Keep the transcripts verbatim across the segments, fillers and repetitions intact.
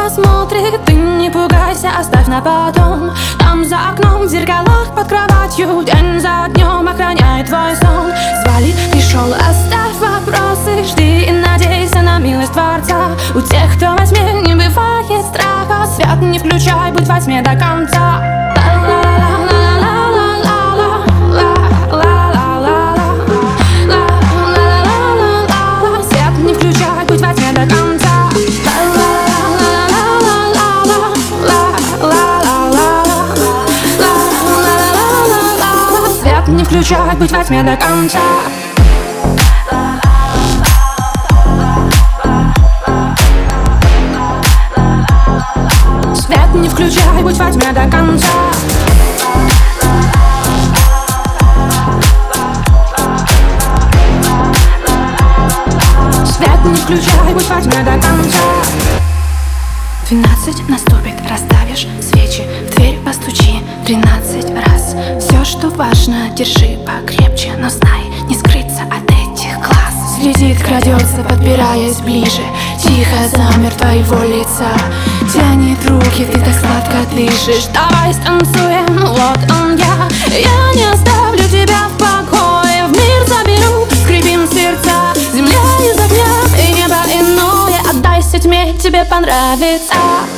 посмотрит, ты не пугайся, оставь на потом. Там за окном, в зеркалах под кроватью, день за днем охраняет твой сон. Звали, пришел, оставь вопросы, жди и надейся на милость Творца. У тех, кто во тьме, не бывает страха. Свет не включай, будь во тьме до конца. Свет не включай, будь во тьме до конца. Свет не включай, будь во тьме до конца. Свет не включай, будь во тьме до конца. Свет не включай, будь во тьме до конца. Двенадцать наступит, расставишь свечи, в дверь постучи тринадцать раз. Все, что важно, держи покрепче, но знай, не скрыться от этих глаз. Следит, крадется, подбираясь ближе, тихо замер твоего лица. Тянет руки, ты так сладко дышишь. Давай станцуем, вот он я. Я не оставлю тебя в покое, в мир заберу, скрипим сердца. Земля из огня и небо иное. Отдайся тьме, тебе понравится.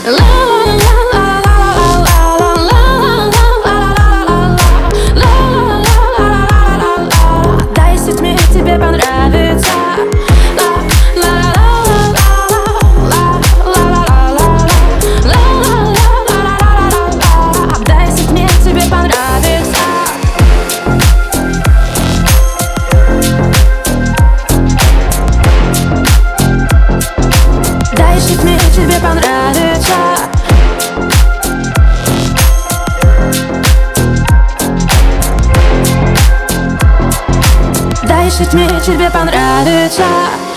Отдайся тьме, тебе понравится. Дальше тьме тебе понравится. Дальше тьме тебе понравится.